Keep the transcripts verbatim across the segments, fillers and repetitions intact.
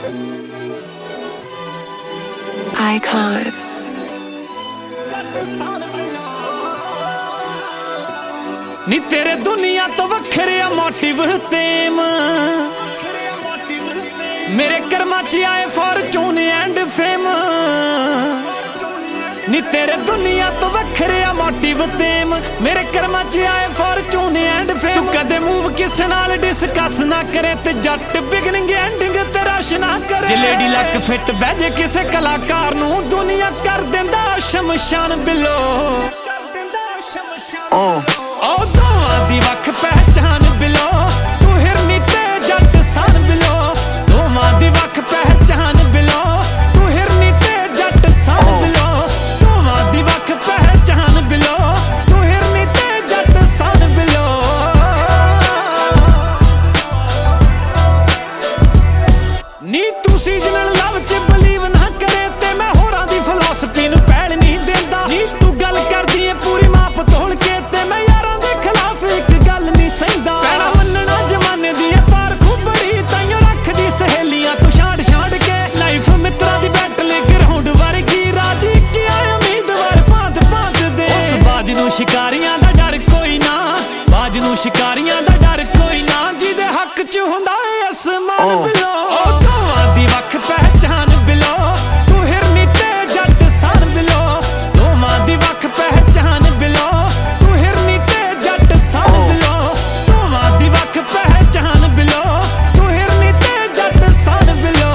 Icon. नी तेरे दुनिया तो वखरिया मोटिव तेम मेरे कर्मा च आए फॉर्चून एंड फेम। नी तेरे दुनिया तो वखरिया मोटिव तेम मेरे कर्मा च आए फॉर्चून एंड फेम। तू कदे मूव किसे नाल डिस्कस ना करे ते जट बिगनिंग एंडिंग ते रश ना करे। जे लेडी लक फिट बहजे किसे कलाकार नू दुनिया कर देंदा शमशान बिलो। ओ दोवां दी वख पहचान बिलो तू हिरनी ते जट सन बिलो। दोवां दी वख पहचान बिलो तू हिरनी ते जट सन बिलो। दोवां दी वख पहचान बिलो तू हिरनी ते जट सन बिलो। नी तू सीजनल लव च बिलीव ना करे ते मैं होरां दी फिलॉसफी नू पैल नहीं देंदा। नी तू गल करदी है पूरी माप तोड़ के ते मैं यारां दे खिलाफ एक गल नहीं सहिंदा। पैणा मन्नना जमाने दी है पार खुबड़ी ताइयों रखदी सहेलियां तू छाड़ छाड़ के। लाइफ मित्रा दी बैटल ग्राउंड वर्गी राजी किया उम्मीदवार भांत भांत दे। उस बाज नू शिकारियां दा डर कोई ना बाज नू शिकारियां दा डर कोई ना जिहदे हक च हुंदा है आसमान बिलो। ओ दोवां दी वख पहचान बिलो तू हिरनी ते जट सन बिलो। दोवां दी वख पहचान बिलो तू हिरनी ते जट सन बिलो। दोवां दी वख पहचान बिलो तू हिरनी ते जट सन बिलो।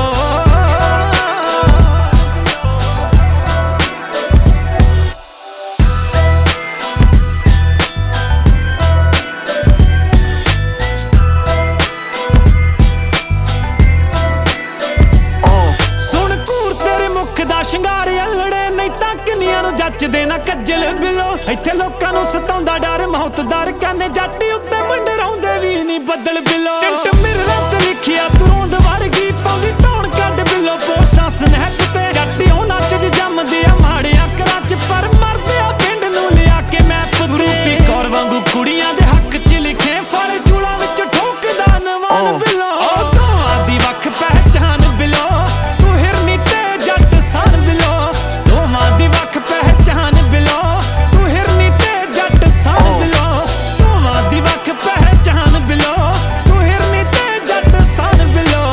सुन कूर तेरे मुख दा शिंगार अल्लड़े नहीं तां किन्नियां नू जचदे ना कज्जल बिलो। इत्थे लोकां नू सताउंदा डर मौत दर कहंदे जट उत्ते मंडराउंदे वी नहीं बदल बिलो। टिंट मिररां ते लिखिया तू रोंद वर्गी पाउंदी धौण कड्ड बिलो। पोस्टां स्नैप ते जट उन्हां च जम्मदे आ माड़ियां घरां च पर मरदे आ पिंड नू लिया के मैप ते। रूपी कौर वांगू कुड़ियां दे हक च लिखे फल चूड़ा विच ठोकदा नवान बिलो। ओ दोवां दी वख पहचान बिलो तू हिरनी ते जट सन बिलो। दोवां दी वख पहचान बिलो तू हिरनी ते जट सन बिलो। दोवां दी वख पहचान बिलो तू हिरनी ते जट सन बिलो।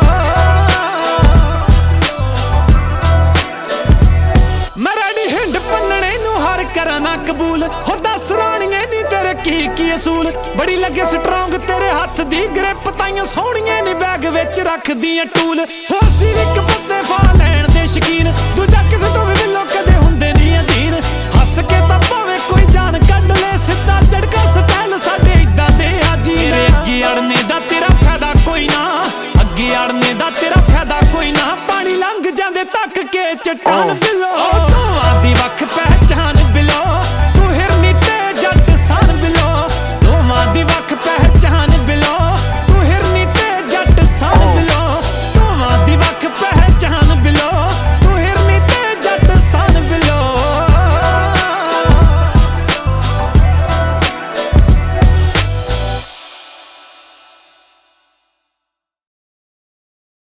मैं रेडी हिंड पन्नणे नू हर करा ना कबूल हो दस राणिए नी तेरे की की असूल। बड़ी लगे स्ट्रोंग तेरे हथ दी ग्रिप ताइयों सोहणिए नी बैग विच रखदी टूल। हो सी विक पत्ते फा लैण दे शकीन दूजा किसे तो